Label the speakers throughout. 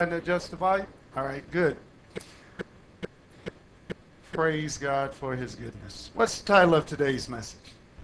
Speaker 1: And adjust the volume? All right, good. Praise God for his goodness. What's the title of today's message?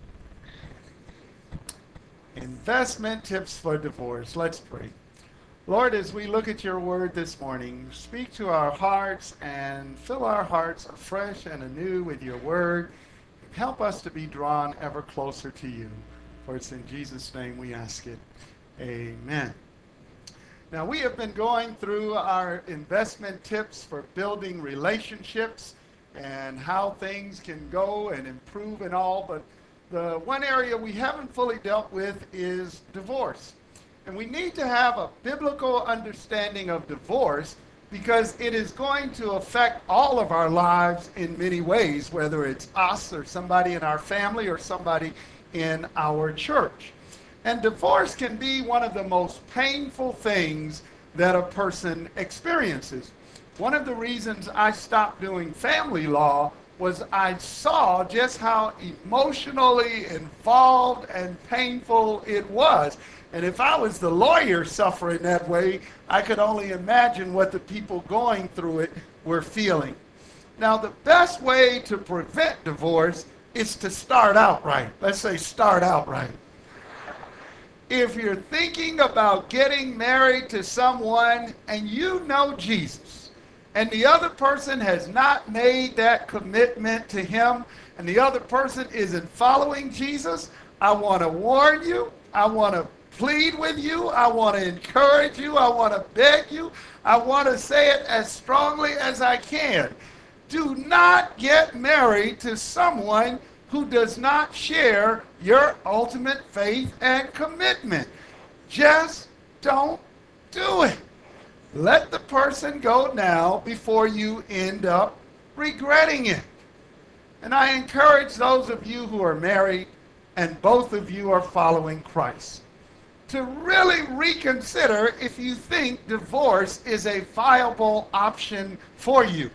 Speaker 1: Investment tips for divorce. Let's pray. Lord, as we look at your word this morning, speak to our hearts and fill our hearts afresh and anew with your word. Help us to be drawn ever closer to you. For it's in Jesus' name we ask it. Amen. Now, we have been going through our investment tips for building relationships and how things can go and improve and all, but the one area we haven't fully dealt with is divorce. And we need to have a biblical understanding of divorce because it is going to affect all of our lives in many ways, whether it's us or somebody in our family or somebody in our church. And divorce can be one of the most painful things that a person experiences. One of the reasons I stopped doing family law was I saw just how emotionally involved and painful it was. And if I was the lawyer suffering that way, I could only imagine what the people going through it were feeling. Now, the best way to prevent divorce is to start out right. Let's say start out right. If you're thinking about getting married to someone and you know Jesus, and the other person has not made that commitment to him, and the other person isn't following Jesus, I want to warn you, I want to plead with you, I want to encourage you, I want to beg you, I want to say it as strongly as I can. Do not get married to someone who does not share your ultimate faith and commitment. Just don't do it. Let the person go now before you end up regretting it. And I encourage those of you who are married and both of you are following Christ to really reconsider if you think divorce is a viable option for you.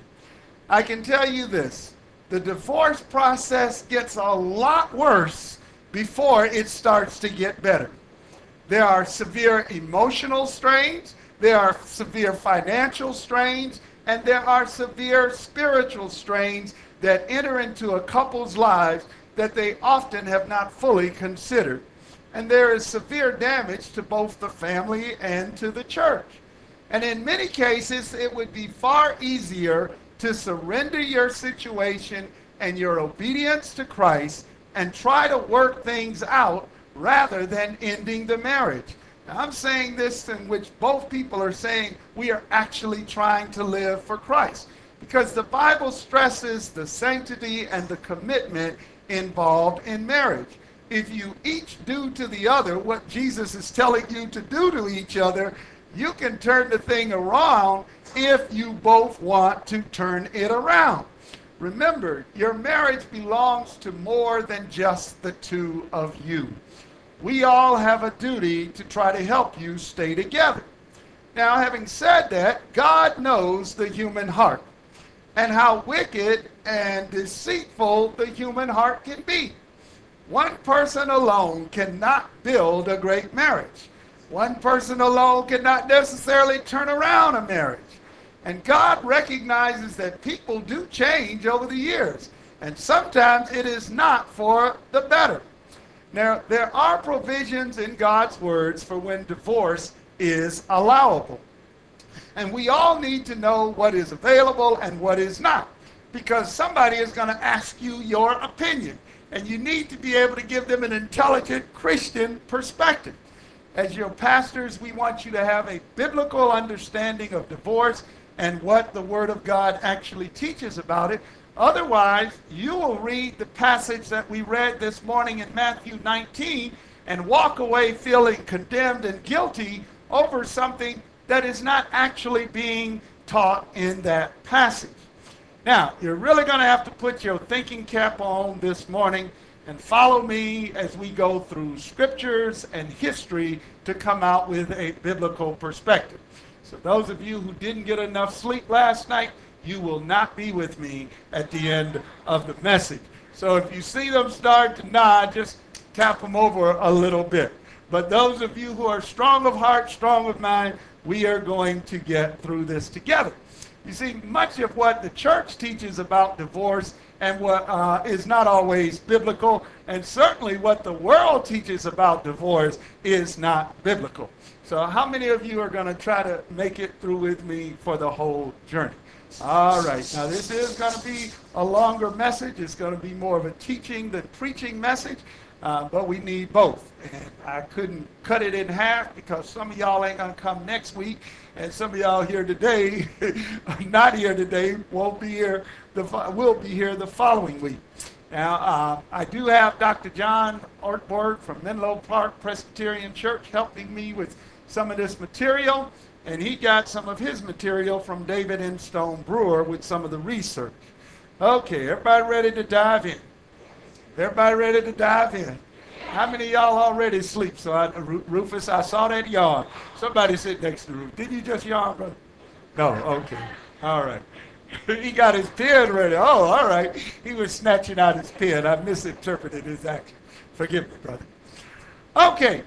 Speaker 1: I can tell you this. The divorce process gets a lot worse before it starts to get better. There are severe emotional strains, there are severe financial strains, and there are severe spiritual strains that enter into a couple's lives that they often have not fully considered. And there is severe damage to both the family and to the church. And in many cases, it would be far easier to surrender your situation and your obedience to Christ and try to work things out rather than ending the marriage. Now, I'm saying this in which both people are saying we are actually trying to live for Christ because the Bible stresses the sanctity and the commitment involved in marriage. If you each do to the other what Jesus is telling you to do to each other, you can turn the thing around if you both want to turn it around. Remember, your marriage belongs to more than just the two of you. We all have a duty to try to help you stay together. Now, having said that, God knows the human heart and how wicked and deceitful the human heart can be. One person alone cannot build a great marriage. One person alone cannot necessarily turn around a marriage. And God recognizes that people do change over the years. And sometimes it is not for the better. Now, there are provisions in God's words for when divorce is allowable. And we all need to know what is available and what is not. Because somebody is going to ask you your opinion. And you need to be able to give them an intelligent Christian perspective. As your pastors, we want you to have a biblical understanding of divorce and what the Word of God actually teaches about it. Otherwise, you will read the passage that we read this morning in Matthew 19 and walk away feeling condemned and guilty over something that is not actually being taught in that passage. Now, you're really going to have to put your thinking cap on this morning and follow me as we go through scriptures and history to come out with a biblical perspective. So those of you who didn't get enough sleep last night, you will not be with me at the end of the message. So if you see them start to nod, just tap them over a little bit. But those of you who are strong of heart, strong of mind, we are going to get through this together. You see, much of what the church teaches about divorce and what is not always biblical, and certainly what the world teaches about divorce is not biblical. So how many of you are going to try to make it through with me for the whole journey? All right. Now, this is going to be a longer message. It's going to be more of a teaching than preaching message, but we need both. And I couldn't cut it in half because some of y'all ain't going to come next week, and some of y'all here today, not here today, will be here the following week. Now, I do have Dr. John Ortberg from Menlo Park Presbyterian Church helping me with some of this material, and he got some of his material from David M. Stone Brewer with some of the research. Okay, everybody ready to dive in? Everybody ready to dive in? How many of y'all already asleep? So, Rufus, I saw that yawn. Somebody sit next to Rufus. Did you just yawn, brother? No, okay. All right. He got his pen ready. Oh, all right. He was snatching out his pen. I misinterpreted his action. Forgive me, brother. Okay.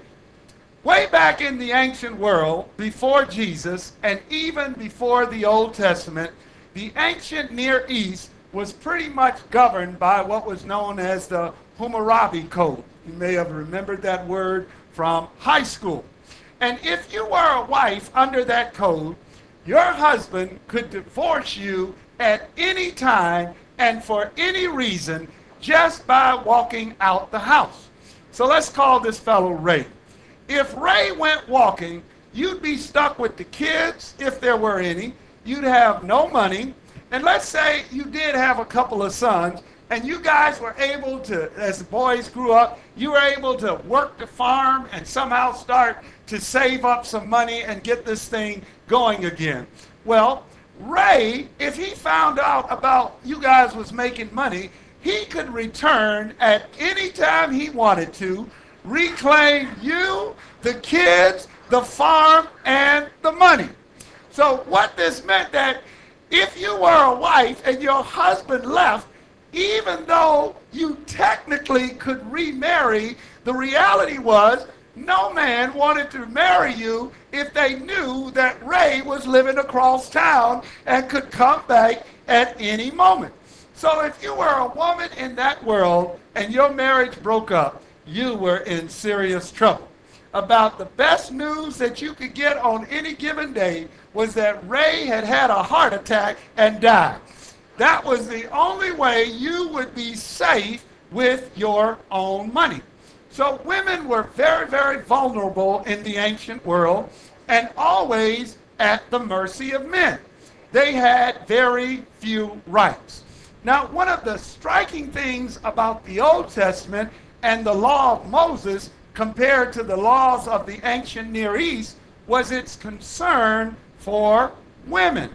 Speaker 1: Way back in the ancient world, before Jesus, and even before the Old Testament, the ancient Near East was pretty much governed by what was known as the Hammurabi Code. You may have remembered that word from high school. And if you were a wife under that code, your husband could divorce you at any time and for any reason just by walking out the house. So let's call this fellow Ray. If Ray went walking, you'd be stuck with the kids, if there were any. You'd have no money. And let's say you did have a couple of sons, and you guys were able to, as the boys grew up, you were able to work the farm and somehow start to save up some money and get this thing going again. Well, Ray, if he found out about you guys was making money, he could return at any time he wanted to, reclaim you, the kids, the farm, and the money. So what this meant that if you were a wife and your husband left, even though you technically could remarry, the reality was no man wanted to marry you if they knew that Ray was living across town and could come back at any moment. So if you were a woman in that world and your marriage broke up, you were in serious trouble. About the best news that you could get on any given day was that Ray had had a heart attack and died. That was the only way you would be safe with your own money. So women were very, very vulnerable in the ancient world and always at the mercy of men. They had very few rights. Now, one of the striking things about the Old Testament and the law of Moses compared to the laws of the ancient Near East was its concern for women.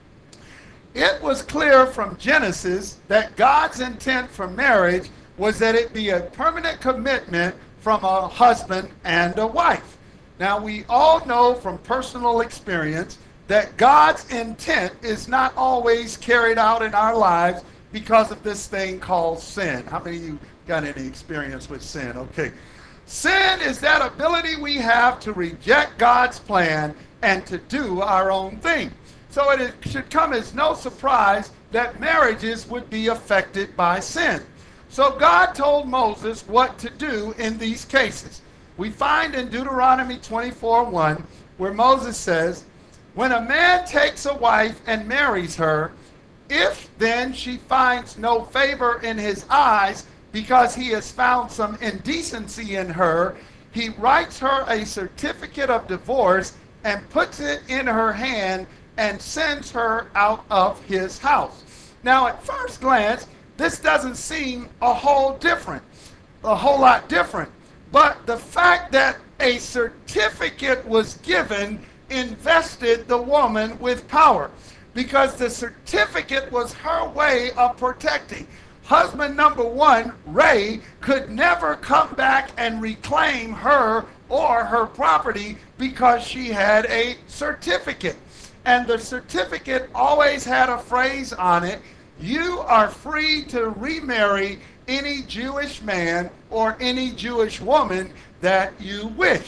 Speaker 1: It was clear from Genesis that God's intent for marriage was that it be a permanent commitment from a husband and a wife. Now, we all know from personal experience that God's intent is not always carried out in our lives because of this thing called sin. How many of you got any experience with sin? Okay. Sin is that ability we have to reject God's plan and to do our own thing. So it should come as no surprise that marriages would be affected by sin. So God told Moses what to do in these cases. We find in Deuteronomy 24:1 where Moses says, "When a man takes a wife and marries her, if then she finds no favor in his eyes because he has found some indecency in her, he writes her a certificate of divorce and puts it in her hand and sends her out of his house." Now, at first glance, this doesn't seem a whole lot different. But the fact that a certificate was given invested the woman with power, because the certificate was her way of protecting. Husband number one, Ray, could never come back and reclaim her or her property because she had a certificate. And the certificate always had a phrase on it: you are free to remarry any Jewish man or any Jewish woman that you wish.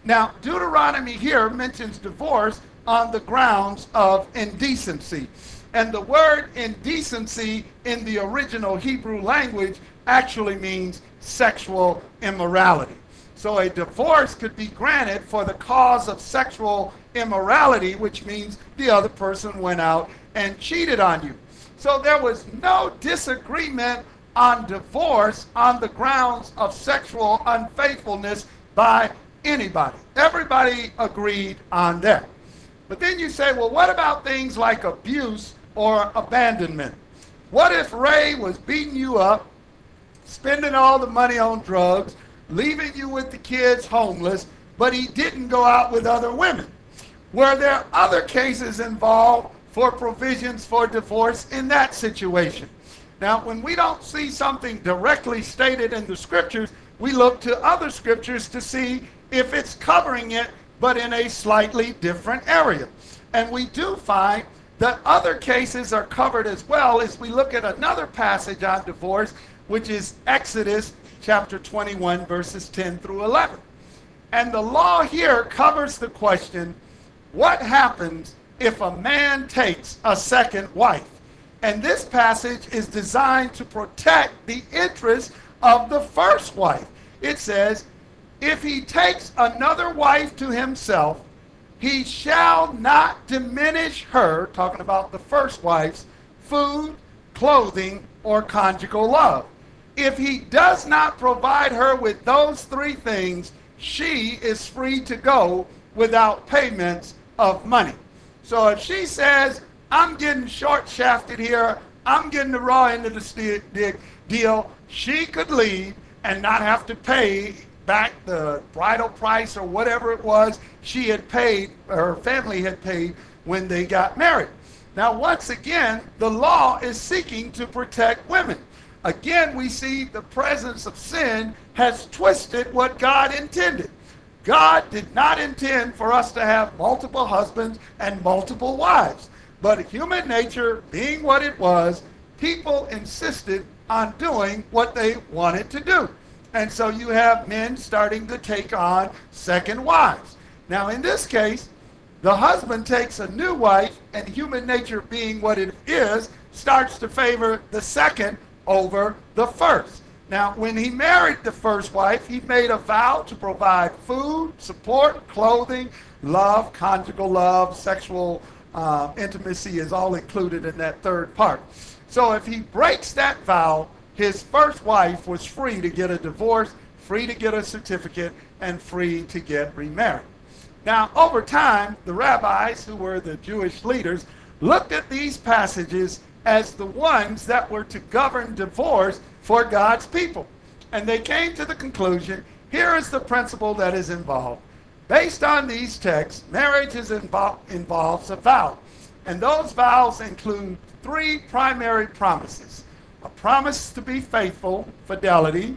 Speaker 1: Now, Deuteronomy here mentions divorce on the grounds of indecency. And the word indecency in the original Hebrew language actually means sexual immorality. So a divorce could be granted for the cause of sexual immorality, which means the other person went out and cheated on you. So there was no disagreement on divorce on the grounds of sexual unfaithfulness by anybody. Everybody agreed on that. But then you say, well, what about things like abuse or abandonment? What if Ray was beating you up, spending all the money on drugs, leaving you with the kids homeless, but he didn't go out with other women? Were there other cases involved for provisions for divorce in that situation? Now, when we don't see something directly stated in the scriptures, we look to other scriptures to see if it's covering it, but in a slightly different area. And we do find that other cases are covered as well as we look at another passage on divorce, which is Exodus chapter 21, verses 10 through 11. And the law here covers the question, what happens if a man takes a second wife? And this passage is designed to protect the interests of the first wife. It says, if he takes another wife to himself, he shall not diminish her, talking about the first wife's, food, clothing, or conjugal love. If he does not provide her with those three things, she is free to go without payments of money. So if she says, I'm getting short-shafted here, I'm getting the raw end of the deal, she could leave and not have to pay back the bridal price or whatever it was she had paid, or her family had paid when they got married. Now, once again, the law is seeking to protect women. Again, we see the presence of sin has twisted what God intended. God did not intend for us to have multiple husbands and multiple wives. But human nature being what it was, people insisted on doing what they wanted to do. And so you have men starting to take on second wives. Now in this case, the husband takes a new wife, and human nature being what it is, starts to favor the second over the first. Now, when he married the first wife, he made a vow to provide food, support, clothing, love, conjugal love, sexual intimacy is all included in that third part. So if he breaks that vow, his first wife was free to get a divorce, free to get a certificate, and free to get remarried. Now, over time, the rabbis, who were the Jewish leaders, looked at these passages as the ones that were to govern divorce for God's people. And they came to the conclusion, here is the principle that is involved. Based on these texts, marriage involves a vow. And those vows include three primary promises. A promise to be faithful, fidelity,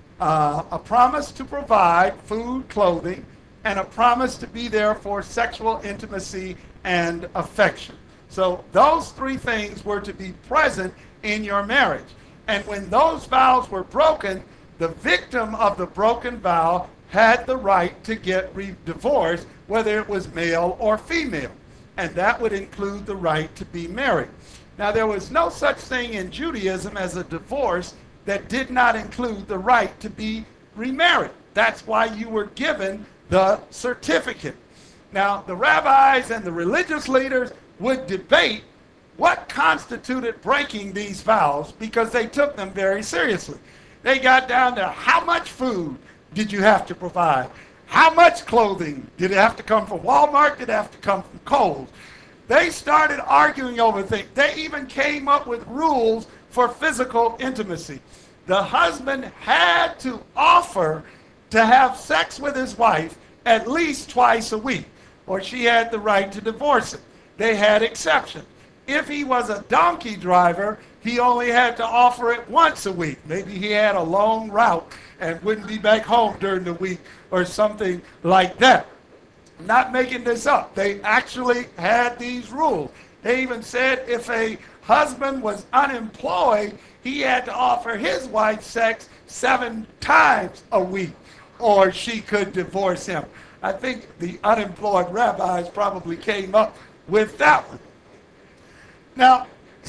Speaker 1: a promise to provide food, clothing, and a promise to be there for sexual intimacy and affection. So those three things were to be present in your marriage. And when those vows were broken, the victim of the broken vow had the right to get divorced, whether it was male or female. And that would include the right to be married. Now, there was no such thing in Judaism as a divorce that did not include the right to be remarried. That's why you were given the certificate. Now, the rabbis and the religious leaders would debate what constituted breaking these vows because they took them very seriously. They got down to how much food did you have to provide? How much clothing? Did it have to come from Walmart? Did it have to come from Kohl's? They started arguing over things. They even came up with rules for physical intimacy. The husband had to offer to have sex with his wife at least twice a week, or she had the right to divorce him. They had exceptions. If he was a donkey driver, he only had to offer it once a week. Maybe he had a long route and wouldn't be back home during the week or something like that. I'm not making this up. They actually had these rules. They even said if a husband was unemployed, he had to offer his wife sex 7 times a week, or she could divorce him. I think the unemployed rabbis probably came up with that one. Now,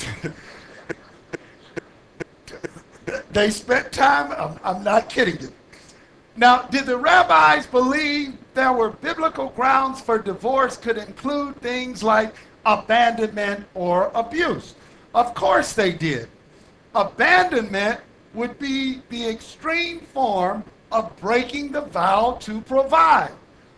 Speaker 1: they spent time, I'm not kidding you. Now, did the rabbis believe there were biblical grounds for divorce could include things like abandonment or abuse? Of course they did. Abandonment would be the extreme form of breaking the vow to provide.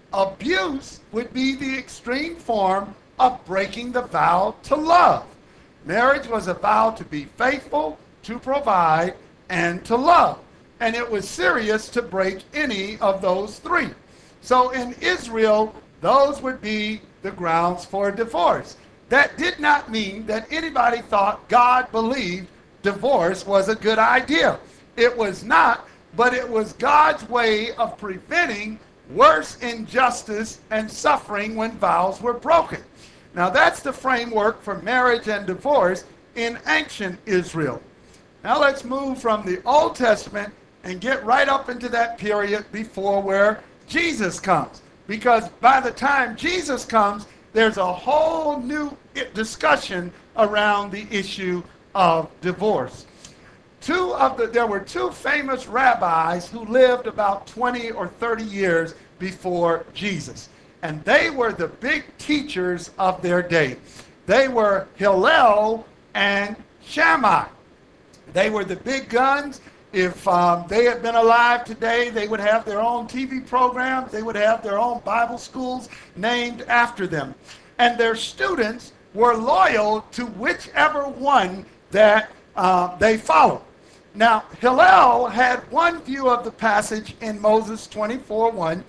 Speaker 1: Abuse would be the extreme form of breaking the vow to love. Marriage was a vow to be faithful, to provide, and to love. And it was serious to break any of those three. So in Israel, those would be the grounds for divorce. That did not mean that anybody thought God believed divorce was a good idea. It was not, but it was God's way of preventing worse injustice and suffering when vows were broken. Now that's the framework for marriage and divorce in ancient Israel. Now let's move from the Old Testament and get right up into that period before where Jesus comes. Because by the time Jesus comes, there's a whole new discussion around the issue of divorce. There were two famous rabbis who lived about 20 or 30 years before Jesus. And they were the big teachers of their day. They were Hillel and Shammai. They were the big guns. If they had been alive today, they would have their own TV programs. They would have their own Bible schools named after them. And their students were loyal to whichever one that they followed. Now, Hillel had one view of the passage in Moses 24:1,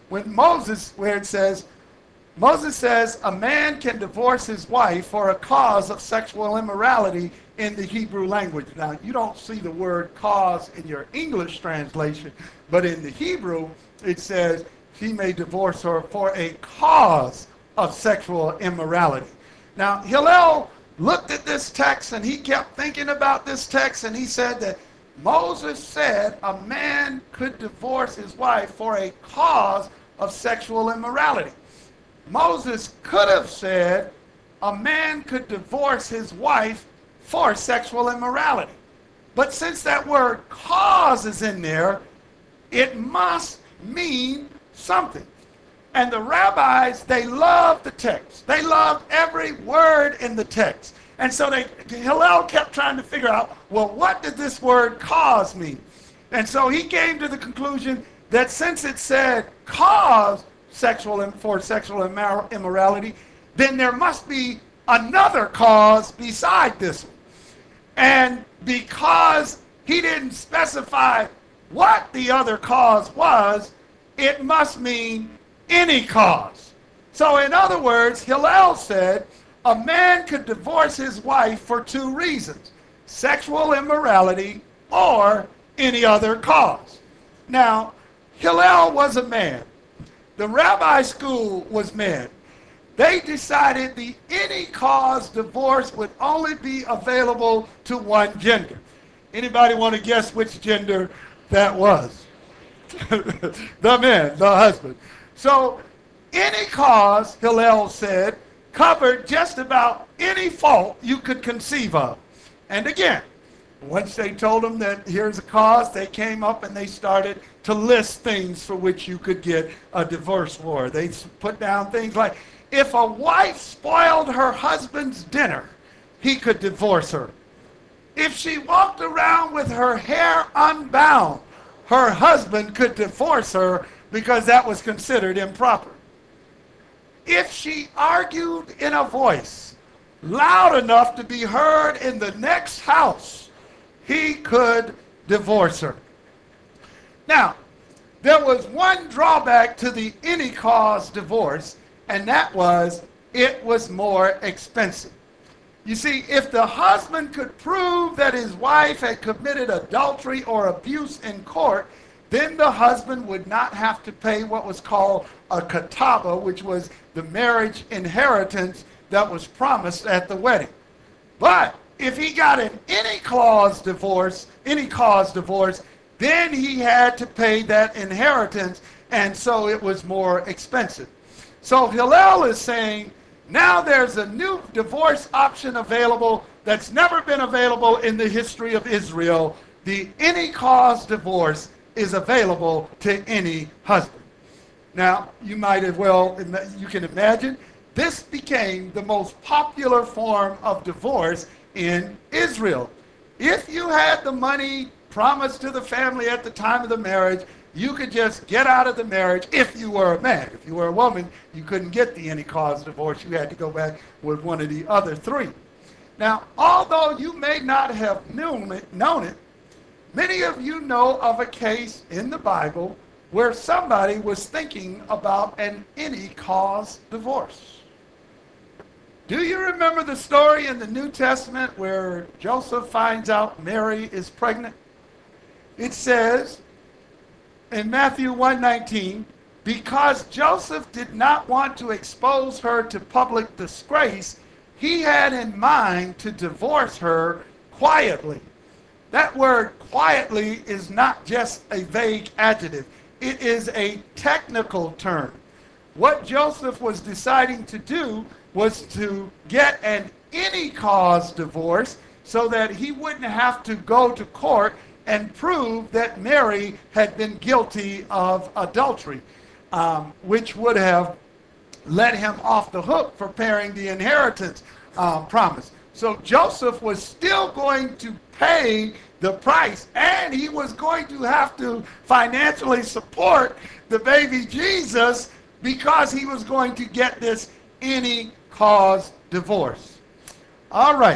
Speaker 1: where it says, Moses says, a man can divorce his wife for a cause of sexual immorality in the Hebrew language. Now, you don't see the word cause in your English translation, but in the Hebrew, it says he may divorce her for a cause of sexual immorality. Now, Hillel looked at this text and he kept thinking about this text, and he said that Moses said a man could divorce his wife for a cause of sexual immorality. Moses could have said a man could divorce his wife for sexual immorality. But since that word cause is in there, it must mean something. And the rabbis, they loved the text. They loved every word in the text. And so Hillel kept trying to figure out, well, what did this word cause mean? And so he came to the conclusion that since it said cause for sexual immorality, then there must be another cause beside this one. And because he didn't specify what the other cause was, it must mean any cause. So in other words, Hillel said a man could divorce his wife for two reasons: sexual immorality or any other cause. Now, Hillel was a man. The rabbi school was men. They decided the any cause divorce would only be available to one gender. Anybody want to guess which gender that was? The man, the husband. So any cause, Hillel said, covered just about any fault you could conceive of. And again, once they told them that here's a cause, they came up and they started to list things for which you could get a divorce for. They put down things like, if a wife spoiled her husband's dinner, he could divorce her. If she walked around with her hair unbound, her husband could divorce her because that was considered improper. If she argued in a voice loud enough to be heard in the next house, he could divorce her. Now, there was one drawback to the any cause divorce, and that was it was more expensive. You see, if the husband could prove that his wife had committed adultery or abuse in court, then the husband would not have to pay what was called a ketubah, which was the marriage inheritance that was promised at the wedding. But if he got an any cause divorce, then he had to pay that inheritance, and so it was more expensive. So Hillel is saying, now there's a new divorce option available that's never been available in the history of Israel. The any cause divorce is available to any husband. Now, you might as well, you can imagine, this became the most popular form of divorce in Israel. If you had the money promised to the family at the time of the marriage, you could just get out of the marriage if you were a man. If you were a woman, you couldn't get the any cause divorce. You had to go back with one of the other three. Now, although you may not have known it, many of you know of a case in the Bible where somebody was thinking about an any cause divorce. Do you remember the story in the New Testament where Joseph finds out Mary is pregnant? It says in Matthew 1:19, because Joseph did not want to expose her to public disgrace, he had in mind to divorce her quietly. That word quietly is not just a vague adjective. It is a technical term. What Joseph was deciding to do was to get an any cause divorce so that he wouldn't have to go to court and prove that Mary had been guilty of adultery, which would have let him off the hook for paying the inheritance promise. So Joseph was still going to pay the price, and he was going to have to financially support the baby Jesus because he was going to get this any cause divorce. All right.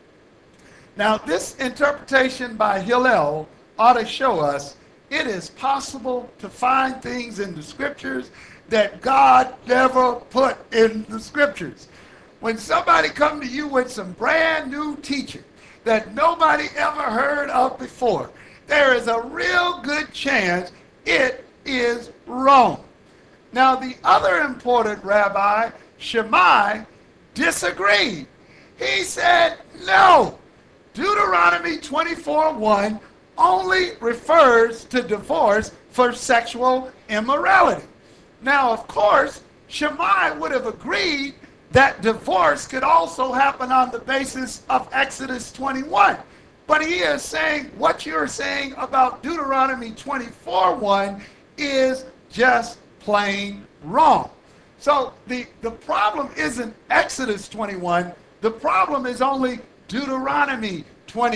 Speaker 1: Now, this interpretation by Hillel ought to show us it is possible to find things in the scriptures that God never put in the scriptures. When somebody comes to you with some brand new teaching that nobody ever heard of before, there is a real good chance it is wrong. Now, the other important rabbi, Shammai, disagreed. He said, no, Deuteronomy 24:1 only refers to divorce for sexual immorality. Now, of course, Shammai would have agreed that divorce could also happen on the basis of Exodus 21. But he is saying what you're saying about Deuteronomy 24:1 is just plain wrong. So the problem isn't Exodus 21. The problem is only Deuteronomy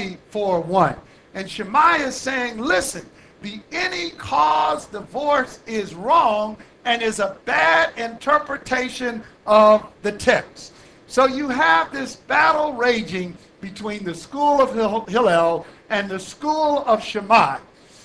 Speaker 1: 24:1. And Shammai is saying, listen, the any cause divorce is wrong and is a bad interpretation of the text. So you have this battle raging between the school of Hillel and the school of Shammai.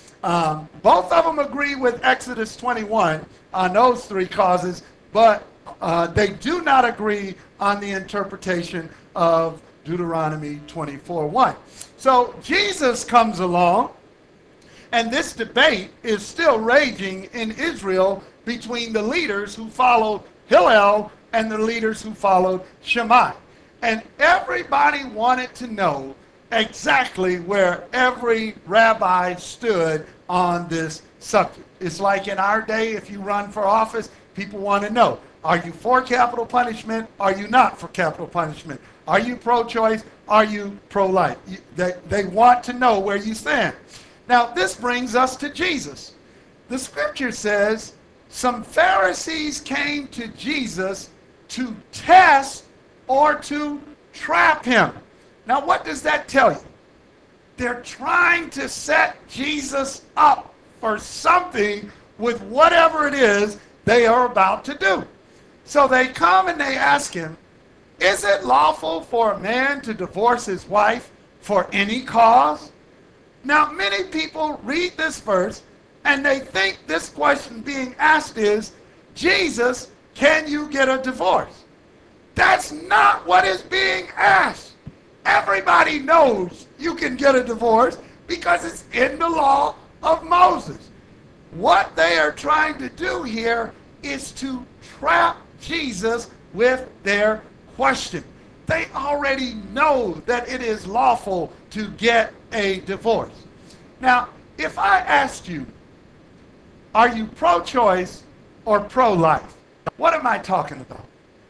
Speaker 1: Both of them agree with Exodus 21 on those three causes, but they do not agree on the interpretation of Deuteronomy 24:1. So Jesus comes along, and this debate is still raging in Israel between the leaders who followed Hillel and the leaders who followed Shammai. And everybody wanted to know exactly where every rabbi stood on this subject. It's like in our day, if you run for office, people want to know, are you for capital punishment? Are you not for capital punishment? Are you pro-choice? Are you pro-life? They want to know where you stand. Now, this brings us to Jesus. The scripture says, some Pharisees came to Jesus to test or to trap him. Now, what does that tell you? They're trying to set Jesus up for something with whatever it is they are about to do. So they come and they ask him, is it lawful for a man to divorce his wife for any cause? Now, many people read this verse and they think this question being asked is, Jesus, can you get a divorce? That's not what is being asked. Everybody knows you can get a divorce because it's in the law of Moses. What they are trying to do here is to trap Jesus with their question. They already know that it is lawful to get a divorce. Now, if I asked you, Are you pro-choice or pro-life? What am I talking about?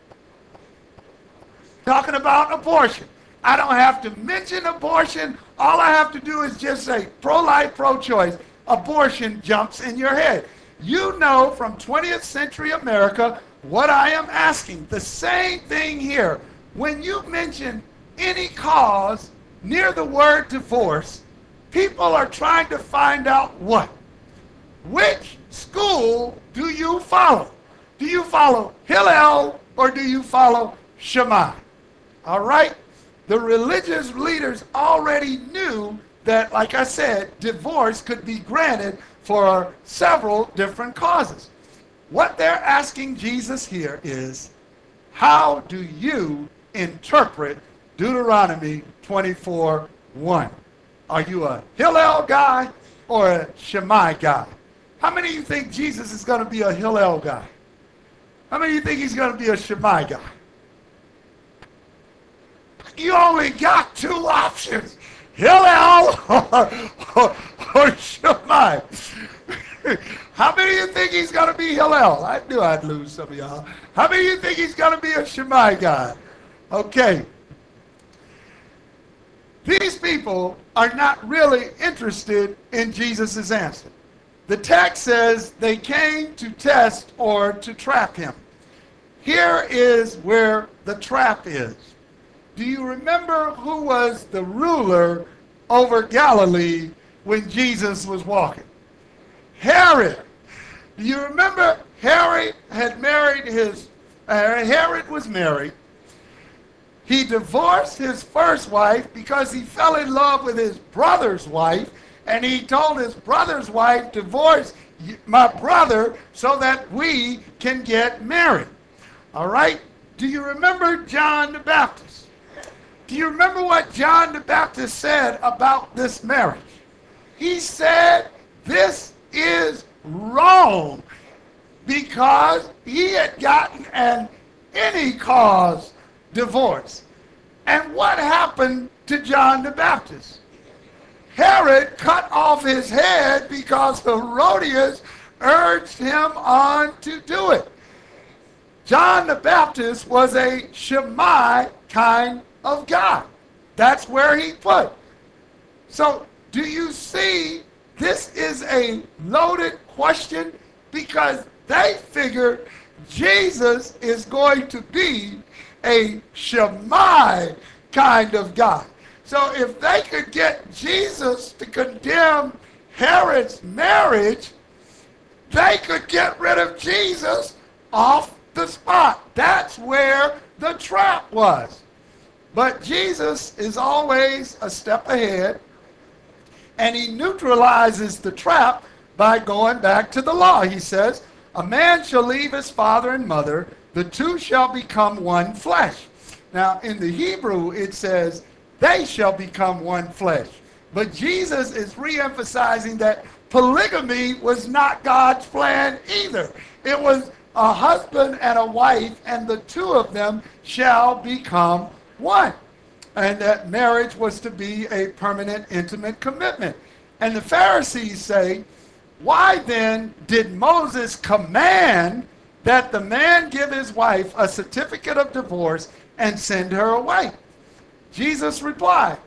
Speaker 1: Talking about abortion. I don't have to mention abortion. All I have to do is just say pro-life, pro-choice. Abortion jumps in your head. You know from 20th century America what I am asking. The same thing here. When you mention any cause near the word divorce, people are trying to find out what? Which school do you follow? Do you follow Hillel or do you follow Shammai? All right? The religious leaders already knew that, like I said, divorce could be granted for several different causes. What they're asking Jesus here is, how do you interpret Deuteronomy 24:1? Are you a Hillel guy or a Shammai guy? How many of you think Jesus is going to be a Hillel guy? How many of you think he's going to be a Shammai guy? You only got two options, Hillel or Shammai. How many of you think he's going to be Hillel? I knew I'd lose some of y'all. How many of you think he's going to be a Shammai guy? Okay. These people are not really interested in Jesus' answer. The text says they came to test or to trap him. Here is where the trap is. Do you remember who was the ruler over Galilee when Jesus was walking? Herod. Do you remember Herod had married Herod was married. He divorced his first wife because he fell in love with his brother's wife, and he told his brother's wife, divorce my brother so that we can get married. All right? Do you remember John the Baptist? Do you remember what John the Baptist said about this marriage? He said, this is wrong, because he had gotten an any cause divorce. And what happened to John the Baptist? Herod cut off his head because Herodias urged him on to do it. John the Baptist was a Shammai kind of guy. That's where he put. So do you see this is a loaded question? Because they figured Jesus is going to be a Shammai kind of guy. So if they could get Jesus to condemn Herod's marriage, they could get rid of Jesus off the spot. That's where the trap was. But Jesus is always a step ahead, and he neutralizes the trap by going back to the law. He says, a man shall leave his father and mother, the two shall become one flesh. Now, in the Hebrew, it says, they shall become one flesh. But Jesus is re-emphasizing that polygamy was not God's plan either. It was a husband and a wife, and the two of them shall become one. And that marriage was to be a permanent, intimate commitment. And the Pharisees say, why then did Moses command that the man give his wife a certificate of divorce and send her away? Jesus replied,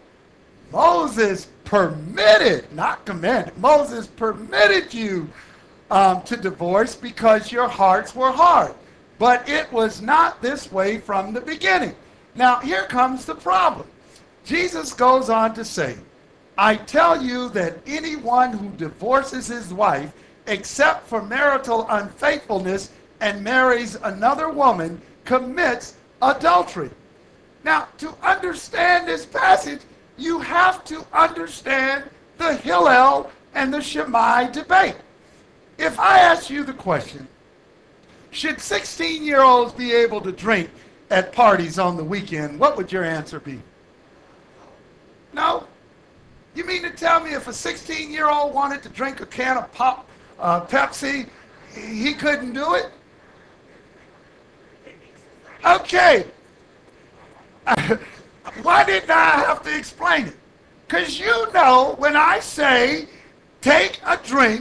Speaker 1: Moses permitted, not commanded, Moses permitted you to divorce because your hearts were hard. But it was not this way from the beginning. Now, here comes the problem. Jesus goes on to say, I tell you that anyone who divorces his wife, except for marital unfaithfulness, and marries another woman, commits adultery. Now, to understand this passage, you have to understand the Hillel and the Shammai debate. If I ask you the question, should 16-year-olds be able to drink at parties on the weekend, what would your answer be? No? You mean to tell me if a 16-year-old wanted to drink a can of Pepsi, he couldn't do it? Okay. Why didn't I have to explain it? Because you know when I say take a drink,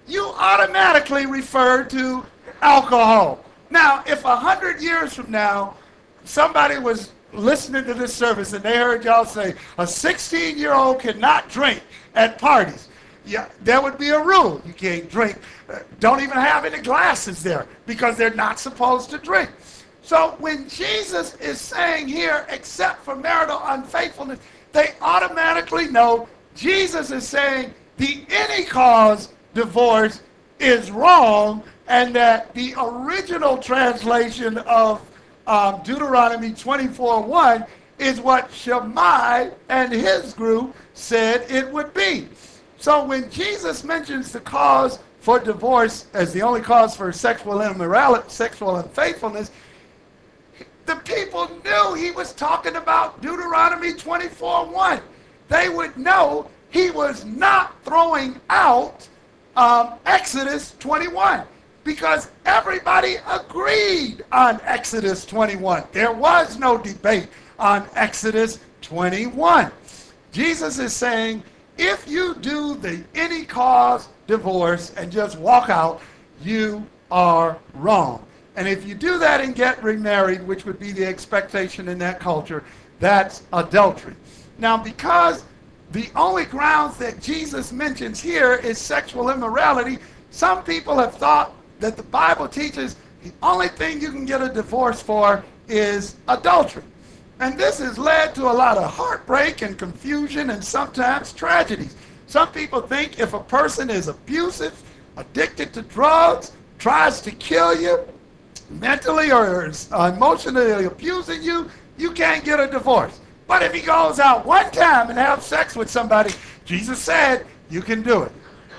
Speaker 1: you automatically refer to alcohol. Now, if 100 years from now, somebody was listening to this service and they heard y'all say a 16-year-old cannot drink at parties, yeah, there would be a rule. You can't drink. Don't even have any glasses there because they're not supposed to drink. So when Jesus is saying here, except for marital unfaithfulness, they automatically know Jesus is saying the any cause divorce is wrong, and that the original translation of Deuteronomy 24:1 is what Shammai and his group said it would be. So when Jesus mentions the cause for divorce as the only cause for sexual immorality, sexual unfaithfulness, the people knew he was talking about Deuteronomy 24:1. They would know he was not throwing out Exodus 21 because everybody agreed on Exodus 21. There was no debate on Exodus 21. Jesus is saying, if you do the any cause divorce and just walk out, you are wrong. And if you do that and get remarried, which would be the expectation in that culture, that's adultery. Now, because the only grounds that Jesus mentions here is sexual immorality, some people have thought that the Bible teaches the only thing you can get a divorce for is adultery. And this has led to a lot of heartbreak and confusion and sometimes tragedies. Some people think if a person is abusive, addicted to drugs, tries to kill you, mentally or emotionally abusing you, you can't get a divorce. But if he goes out one time and have sex with somebody, Jesus said you can do it.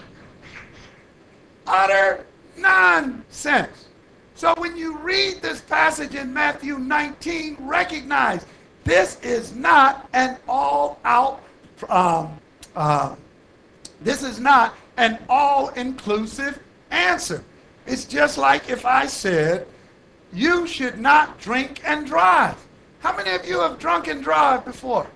Speaker 1: Utter nonsense. So when you read this passage in Matthew 19, recognize this is not an all-out, this is not an all-inclusive answer. It's just like if I said, you should not drink and drive. How many of you have drunk and drive before?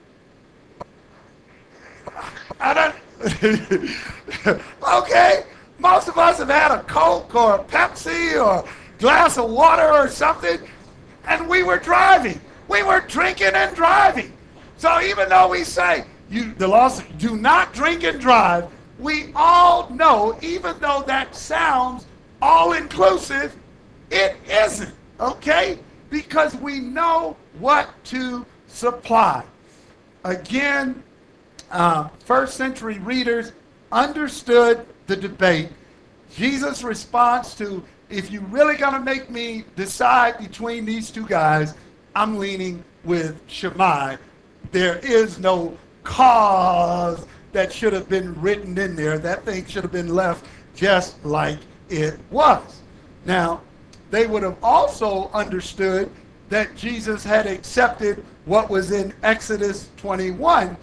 Speaker 1: I don't. Okay. Most of us have had a Coke or a Pepsi or a glass of water or something, and we were driving. We were drinking and driving. So even though we say, the law says, do not drink and drive, we all know, even though that sounds all-inclusive, it isn't, okay? Because we know what to supply. Again, first century readers understood the debate. Jesus' response to, if you're really going to make me decide between these two guys, I'm leaning with Shammai. There is no cause that should have been written in there. That thing should have been left just like it was. Now, they would have also understood that Jesus had accepted what was in Exodus 21,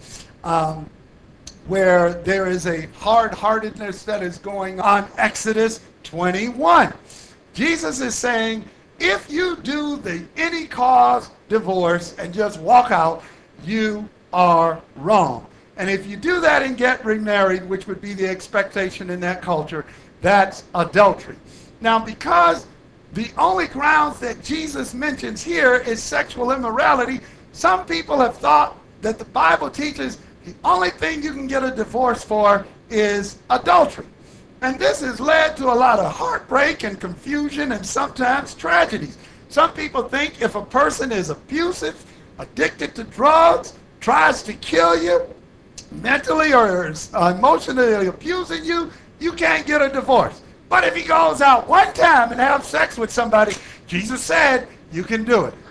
Speaker 1: where there is a hard-heartedness that is going on. Exodus 21. Jesus is saying, if you do the any cause divorce and just walk out, you are wrong. And if you do that and get remarried, which would be the expectation in that culture, that's adultery. Now, because the only grounds that Jesus mentions here is sexual immorality, some people have thought that the Bible teaches the only thing you can get a divorce for is adultery. And this has led to a lot of heartbreak and confusion and sometimes tragedies. Some people think if a person is abusive, addicted to drugs, tries to kill you, mentally or emotionally abusing you, you can't get a divorce. But if he goes out one time and have sex with somebody, Jesus said you can do it.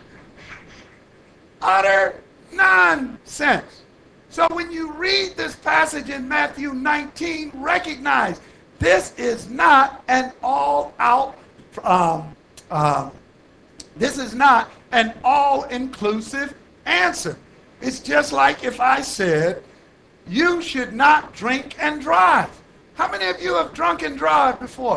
Speaker 1: Utter nonsense. So when you read this passage in Matthew 19, recognize this is not an all-out, this is not an all-inclusive answer. It's just like if I said, you should not drink and drive. How many of you have drunk and drive before?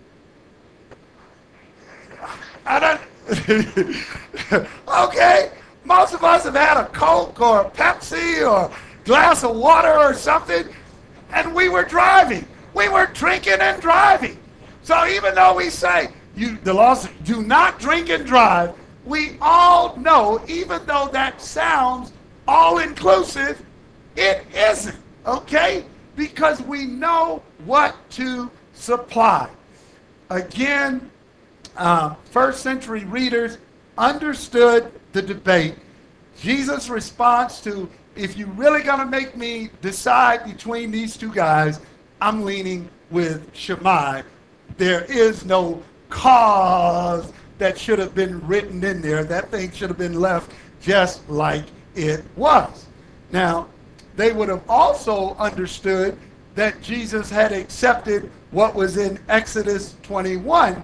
Speaker 1: I don't. Okay. Most of us have had a Coke or a Pepsi or a glass of water or something, and we were driving. We were drinking and driving. So even though we say, the law says, do not drink and drive, we all know, even though that sounds all-inclusive, it isn't, okay? Because we know what to supply. Again, first century readers understood the debate. Jesus' response to, if you're really going to make me decide between these two guys, I'm leaning with Shammai. There is no cause that should have been written in there. That thing should have been left just like it was. Now, they would have also understood that Jesus had accepted what was in Exodus 21,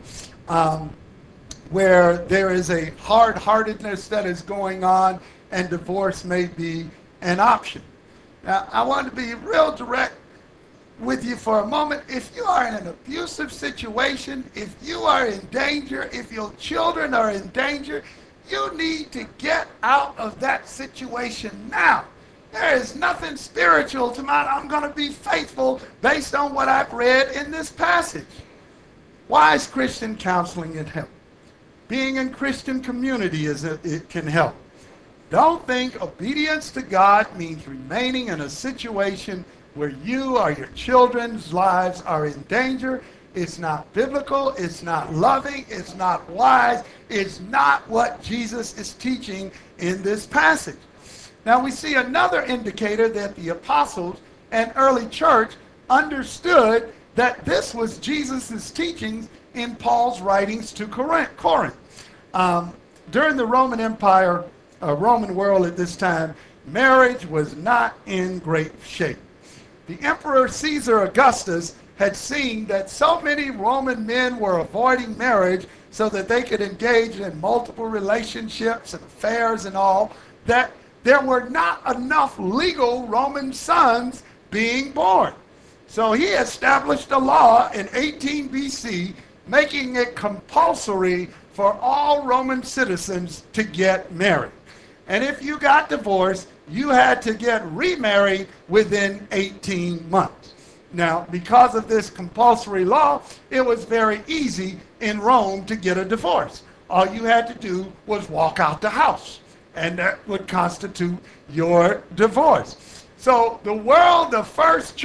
Speaker 1: where there is a hard-heartedness that is going on and divorce may be an option. Now, I want to be real direct with you for a moment. If you are in an abusive situation, if you are in danger, if your children are in danger, you need to get out of that situation now. There is nothing spiritual to mine. I'm going to be faithful based on what I've read in this passage. Why is Christian counseling it help? Being in Christian community it can help. Don't think obedience to God means remaining in a situation where you or your children's lives are in danger. It's not biblical, it's not loving, it's not wise, it's not what Jesus is teaching in this passage. Now we see another indicator that the apostles and early church understood that this was Jesus' teachings in Paul's writings to Corinth. During the Roman Empire, Roman world at this time, marriage was not in great shape. The Emperor Caesar Augustus had seen that so many Roman men were avoiding marriage so that they could engage in multiple relationships and affairs and all, that there were not enough legal Roman sons being born. So he established a law in 18 BC making it compulsory for all Roman citizens to get married. And if you got divorced, you had to get remarried within 18 months. Now, because of this compulsory law, it was very easy in Rome to get a divorce. All you had to do was walk out the house, and that would constitute your divorce. So the world the first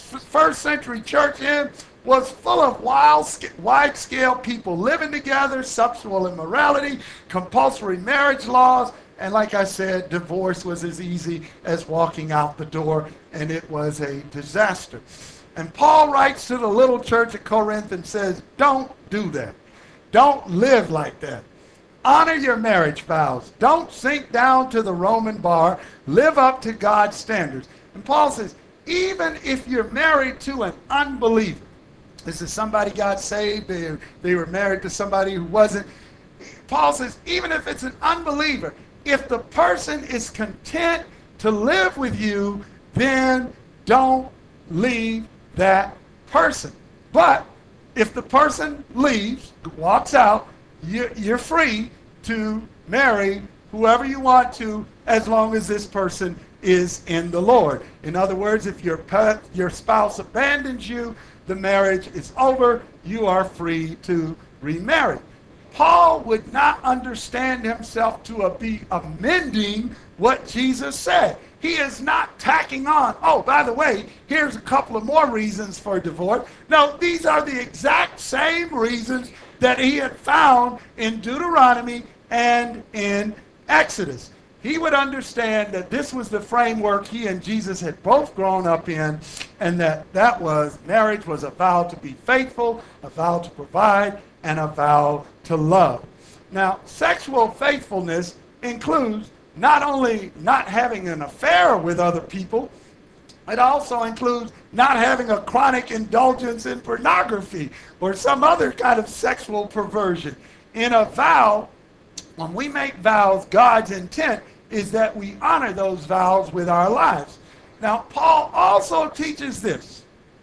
Speaker 1: century church in was full of wide-scale people living together, sexual immorality, compulsory marriage laws, and like I said, divorce was as easy as walking out the door, and it was a disaster. And Paul writes to the little church at Corinth and says, don't do that. Don't live like that. Honor your marriage vows. Don't sink down to the Roman bar. Live up to God's standards. And Paul says, even if you're married to an unbeliever, this is somebody got saved, they were married to somebody who wasn't. Paul says, even if it's an unbeliever, if the person is content to live with you, then don't leave that person. But if the person leaves, walks out, you're free to marry whoever you want to, as long as this person is in the Lord. In other words, if your spouse abandons you, the marriage is over, you are free to remarry. Paul would not understand himself to be amending what Jesus said. He is not tacking on, oh, by the way, here's a couple of more reasons for divorce. No, these are the exact same reasons that he had found in Deuteronomy and in Exodus. He would understand that this was the framework he and Jesus had both grown up in, and that was marriage was a vow to be faithful, a vow to provide, and a vow to love. Now, sexual faithfulness includes not only not having an affair with other people, it also includes not having a chronic indulgence in pornography or some other kind of sexual perversion. In a vow, when we make vows, God's intent is that we honor those vows with our lives. Now, Paul also teaches this.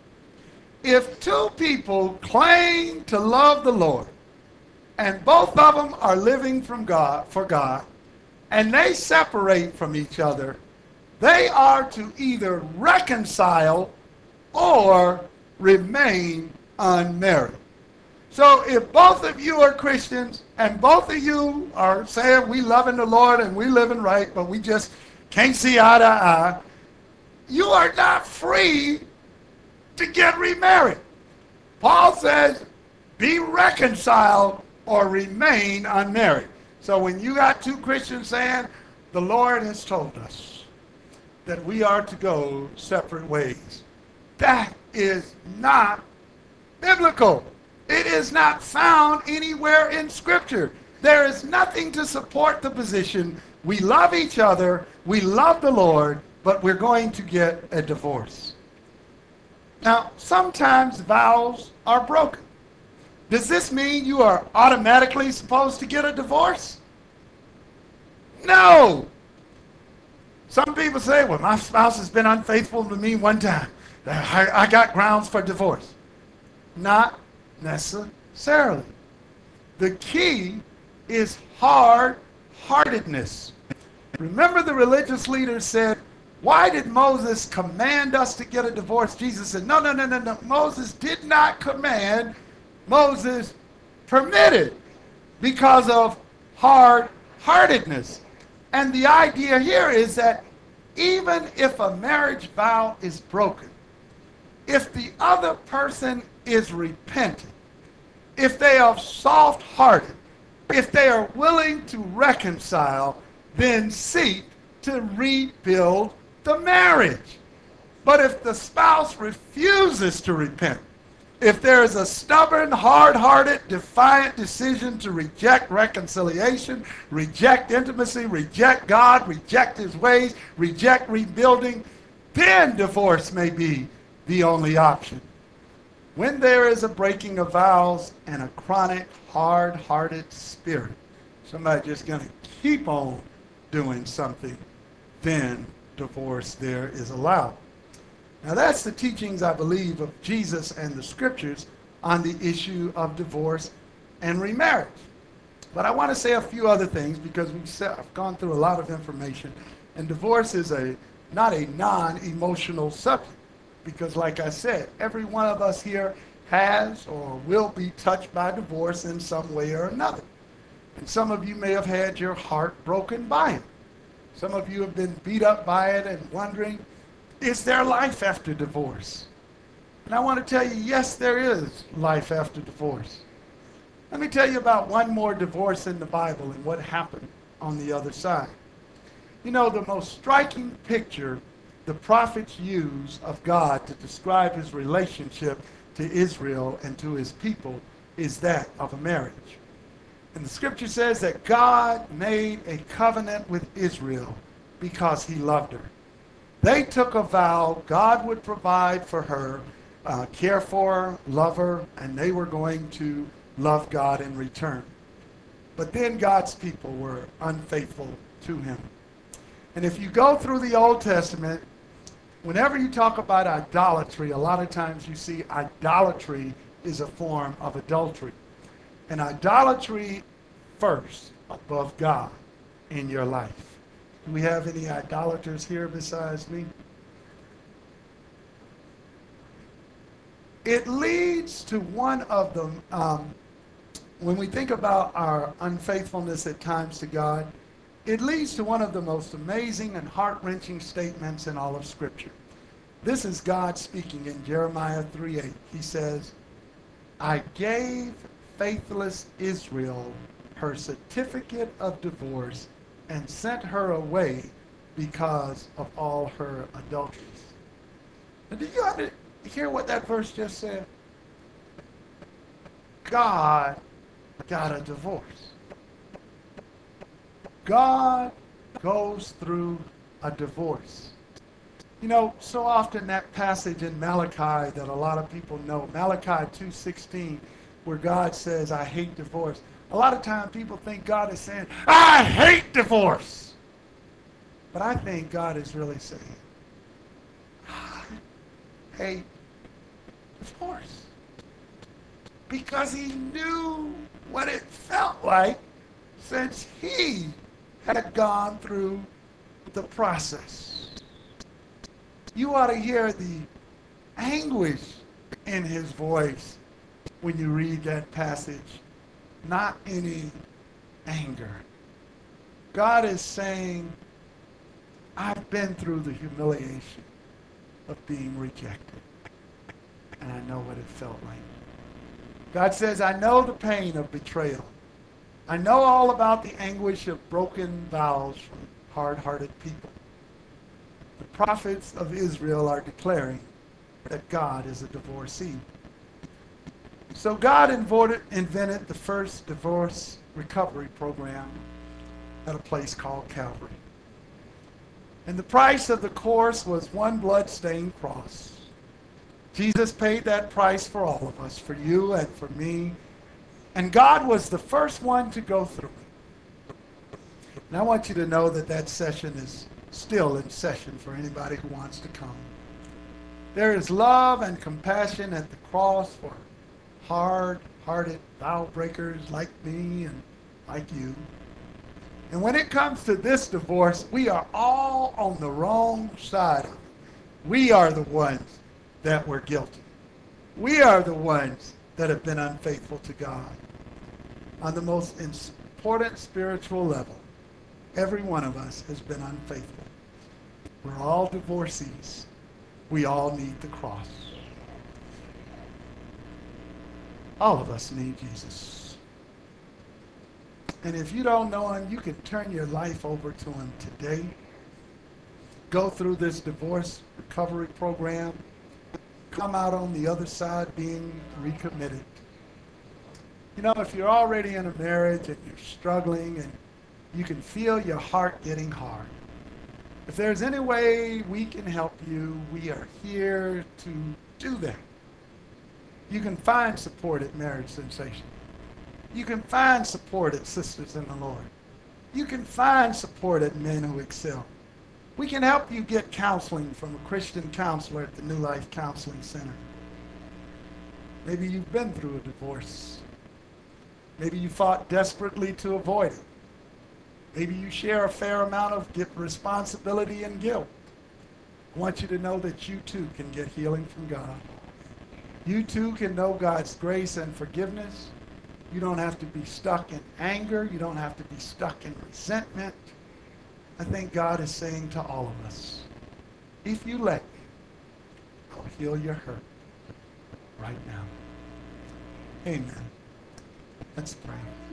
Speaker 1: If two people claim to love the Lord, and both of them are living for God, and they separate from each other, they are to either reconcile or remain unmarried. So if both of you are Christians and both of you are saying we loving the Lord and we living right, but we just can't see eye to eye, you are not free to get remarried. Paul says, be reconciled or remain unmarried. So when you got two Christians saying, the Lord has told us that we are to go separate ways, that is not biblical. It is not found anywhere in Scripture. There is nothing to support the position. We love each other, we love the Lord, but we're going to get a divorce. Now, sometimes vows are broken. Does this mean you are automatically supposed to get a divorce? No. Some people say, well, my spouse has been unfaithful to me one time. I got grounds for divorce. Not necessarily. The key is hard-heartedness. Remember, the religious leaders said, why did Moses command us to get a divorce? Jesus said, no. Moses did not command. Moses permitted because of hard-heartedness. And the idea here is that even if a marriage vow is broken, if the other person is repentant, if they are soft-hearted, if they are willing to reconcile, then seek to rebuild the marriage. But if the spouse refuses to repent, if there is a stubborn, hard-hearted, defiant decision to reject reconciliation, reject intimacy, reject God, reject his ways, reject rebuilding, then divorce may be the only option. When there is a breaking of vows and a chronic, hard-hearted spirit, somebody just going to keep on doing something, then divorce there is allowed. Now that's the teachings, I believe, of Jesus and the scriptures on the issue of divorce and remarriage. But I want to say a few other things because I've gone through a lot of information, and divorce is not a non-emotional subject because, like I said, every one of us here has or will be touched by divorce in some way or another. And some of you may have had your heart broken by it. Some of you have been beat up by it and wondering, is there life after divorce? And I want to tell you, yes, there is life after divorce. Let me tell you about one more divorce in the Bible and what happened on the other side. You know, the most striking picture the prophets use of God to describe his relationship to Israel and to his people is that of a marriage. And the scripture says that God made a covenant with Israel because he loved her. They took a vow God would provide for her, care for her, love her, and they were going to love God in return. But then God's people were unfaithful to him. And if you go through the Old Testament, whenever you talk about idolatry, a lot of times you see idolatry is a form of adultery. And idolatry first above God in your life. Do we have any idolaters here besides me? It leads to one of them, when we think about our unfaithfulness at times to God, it leads to one of the most amazing and heart-wrenching statements in all of Scripture. This is God speaking in Jeremiah 3:8. He says, I gave faithless Israel her certificate of divorce and sent her away because of all her adulteries. Now, did you hear what that verse just said? God got a divorce. God goes through a divorce. You know, so often that passage in Malachi that a lot of people know, Malachi 2:16, where God says, I hate divorce. A lot of times people think God is saying, I hate divorce. But I think God is really saying, I hate divorce. Because he knew what it felt like since he had gone through the process. You ought to hear the anguish in his voice when you read that passage, not any anger. God is saying, I've been through the humiliation of being rejected, and I know what it felt like. God says, I know the pain of betrayal. I know all about the anguish of broken vows from hard-hearted people. The prophets of Israel are declaring that God is a divorcee. So God invented the first divorce recovery program at a place called Calvary. And the price of the course was one blood-stained cross. Jesus paid that price for all of us, for you and for me. And God was the first one to go through it. And I want you to know that that session is still in session for anybody who wants to come. There is love and compassion at the cross for hard-hearted vow breakers like me and like you. And when it comes to this divorce, we are all on the wrong side of it. We are the ones that were guilty. We are the ones that have been unfaithful to God. On the most important spiritual level, every one of us has been unfaithful. We're all divorcees. We all need the cross. All of us need Jesus. And if you don't know him, you can turn your life over to him today. Go through this divorce recovery program. Come out on the other side being recommitted. You know, if you're already in a marriage and you're struggling and you can feel your heart getting hard, if there's any way we can help you, we are here to do that. You can find support at Marriage Sensation. You can find support at Sisters in the Lord. You can find support at Men Who Excel. We can help you get counseling from a Christian counselor at the New Life Counseling Center. Maybe you've been through a divorce. Maybe you fought desperately to avoid it. Maybe you share a fair amount of responsibility and guilt. I want you to know that you too can get healing from God. You too can know God's grace and forgiveness. You don't have to be stuck in anger. You don't have to be stuck in resentment. I think God is saying to all of us, if you let me, I'll heal your hurt right now. Amen. Let's pray.